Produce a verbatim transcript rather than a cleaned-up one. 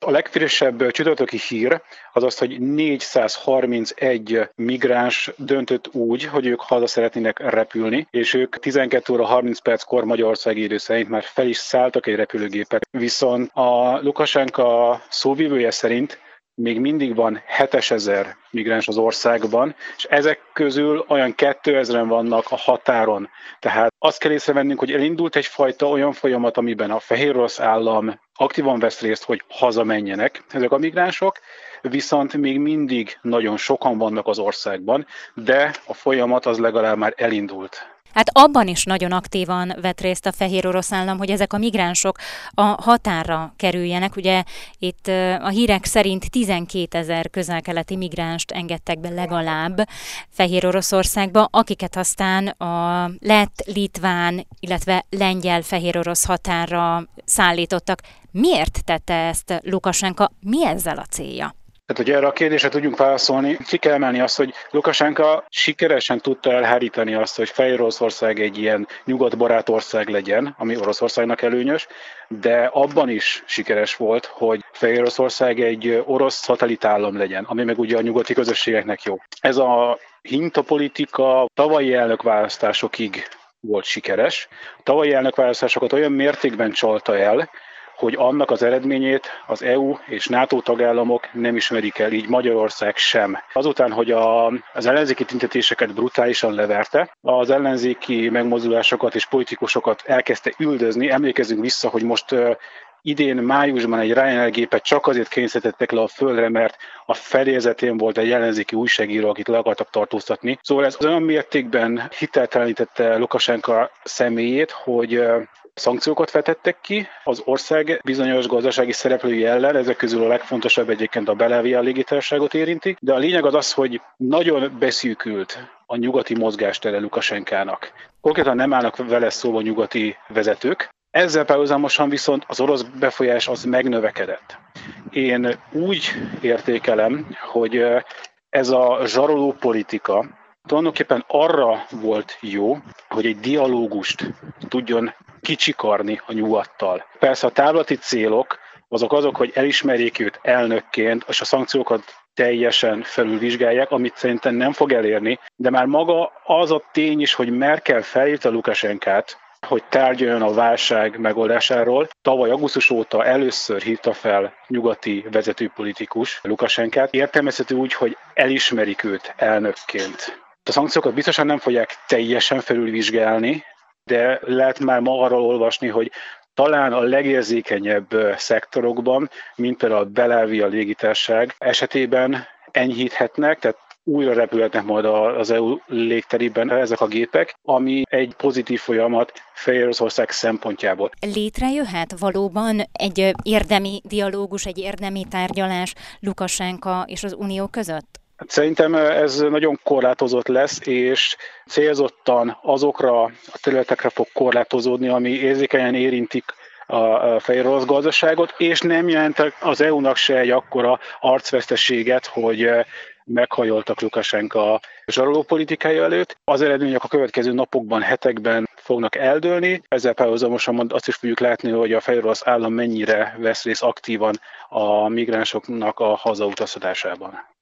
A legfrissebb csütörtöki hír az az, hogy négyszázharmincegy migráns döntött úgy, hogy ők haza szeretnének repülni, és ők tizenkét óra harminc perckor magyarországi idő szerint már fel is szálltak egy repülőgépet. Viszont a Lukasenka szóvivője szerint még mindig van hétezer migráns az országban, és ezek közül olyan kétezren vannak a határon. Tehát azt kell észrevennünk, hogy elindult egyfajta olyan folyamat, amiben a Fehérorosz állam aktívan vesz részt, hogy hazamenjenek ezek a migránsok, viszont még mindig nagyon sokan vannak az országban, de a folyamat az legalább már elindult. Hát abban is nagyon aktívan vett részt a Fehérorosz állam, hogy ezek a migránsok a határra kerüljenek. Ugye itt a hírek szerint tizenkétezer közel-keleti migránst engedtek be legalább Fehéroroszországba, akiket aztán a lett, litván, illetve lengyel fehérorosz határra szállítottak. Miért tette ezt Lukasenka? Mi ezzel a célja? Tehát, hogy erre a kérdésre tudjunk válaszolni, ki kell emelni azt, hogy Lukasenka sikeresen tudta elhárítani azt, hogy Fehéroroszország egy ilyen nyugatbarát ország legyen, ami Oroszországnak előnyös, de abban is sikeres volt, hogy Fehéroroszország egy orosz szatellitállam legyen, ami meg ugye a nyugati közösségeknek jó. Ez a hintapolitika tavalyi elnökválasztásokig volt sikeres. A tavalyi elnökválasztásokat olyan mértékben csalta el, hogy annak az eredményét az é u és NATO tagállamok nem ismerik el, így Magyarország sem. Azután, hogy a, az ellenzéki tüntetéseket brutálisan leverte, az ellenzéki megmozdulásokat és politikusokat elkezdte üldözni. Emlékezzünk vissza, hogy most uh, idén májusban egy Ryanair gépet csak azért kényszerítettek le a földre, mert a fedélzetén volt egy ellenzéki újságíró, akit le akartak tartóztatni. Szóval ez olyan mértékben hiteltelenítette Lukasenka személyét, hogy uh, szankciókat vetettek ki az ország bizonyos gazdasági szereplői ellen, ezek közül a legfontosabb egyébként a Belavia légitársaságot érinti, de a lényeg az az, hogy nagyon beszűkült a nyugati mozgástere Lukasenkának. Konkrétan nem állnak vele szóba nyugati vezetők, ezzel párhuzamosan viszont az orosz befolyás az megnövekedett. Én úgy értékelem, hogy ez a zsaroló politika tulajdonképpen arra volt jó, hogy egy dialógust tudjon kicsikarni a nyugattal. Persze a távlati célok azok azok, hogy elismerjék őt elnökként, és a szankciókat teljesen felülvizsgálják, amit szerintem nem fog elérni, de már maga az a tény is, hogy Merkel felhívta Lukasenkát, hogy tárgyaljon a válság megoldásáról. Tavaly augusztus óta először hívta fel nyugati vezetőpolitikus Lukasenkát. Értelmezhető úgy, hogy elismerik őt elnökként. A szankciókat biztosan nem fogják teljesen felülvizsgálni, de lehet már ma arról olvasni, hogy talán a legérzékenyebb szektorokban, mint például a Belavia légitársaság esetében enyhíthetnek, tehát újra repülhetnek majd az é u légterében ezek a gépek, ami egy pozitív folyamat Fehéroroszország szempontjából. Létrejöhet valóban egy érdemi dialógus, egy érdemi tárgyalás Lukasenka és az Unió között? Szerintem ez nagyon korlátozott lesz, és célzottan azokra a területekre fog korlátozódni, ami érzékenyen érintik a fehérorosz gazdaságot, és nem jelent az é u-nak se egy akkora arcveszteséget, hogy meghajoltak Lukasenka zsaroló politikája előtt. Az eredmények a következő napokban, hetekben fognak eldőlni. Ezzel párhuzamosan azt is fogjuk látni, hogy a fehérorosz állam mennyire vesz részt aktívan a migránsoknak a hazautaztatásában.